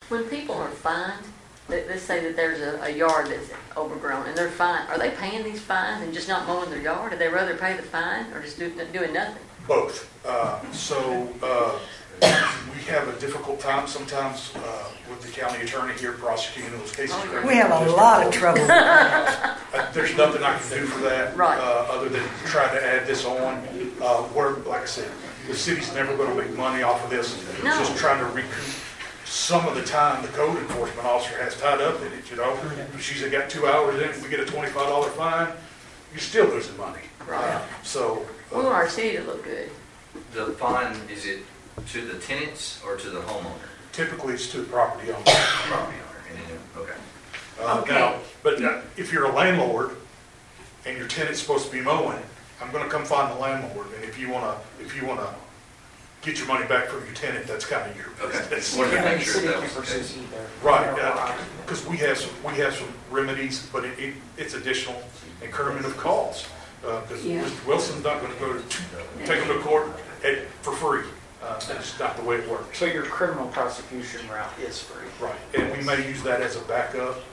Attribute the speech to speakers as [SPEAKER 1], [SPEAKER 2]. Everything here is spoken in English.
[SPEAKER 1] When people are fined, let's say that there's a yard that's overgrown and they're fined, are they paying these fines and just not mowing their yard? Or they rather pay the fine or just doing nothing?
[SPEAKER 2] Both. We have a difficult time sometimes with the county attorney here prosecuting those cases.
[SPEAKER 3] We have a lot of trouble.
[SPEAKER 2] There's nothing I can do for that,
[SPEAKER 1] Right.
[SPEAKER 2] Other than try to add this on. Where, like I said, the city's never going to make money off of this.
[SPEAKER 1] No.
[SPEAKER 2] Just trying to recoup some of the time the code enforcement officer has tied up in it. If she's got 2 hours in, we get a $25 fine. You're still losing money.
[SPEAKER 1] Right.
[SPEAKER 2] We
[SPEAKER 1] We want our city to look good.
[SPEAKER 4] The fine, is it to the tenants or to the homeowner?
[SPEAKER 2] Typically, it's to the property owner.
[SPEAKER 4] Property owner. And then, okay.
[SPEAKER 2] Now, but if you're a landlord and your tenant's supposed to be mowing, I'm going to come find the landlord. And if you want to get your money back from your tenant, that's kind of your business.
[SPEAKER 4] Wanted to make sure
[SPEAKER 5] City
[SPEAKER 4] that
[SPEAKER 5] can
[SPEAKER 4] was the
[SPEAKER 5] pursue
[SPEAKER 4] case.
[SPEAKER 5] either.
[SPEAKER 2] Right, because we have some remedies, but it's additional increment of calls. Because
[SPEAKER 1] Yeah.
[SPEAKER 2] Mr. Wilson's not going to go to take them to court for free. That's not the way it works.
[SPEAKER 5] So your criminal prosecution route is free.
[SPEAKER 2] Right, and we may use that as a backup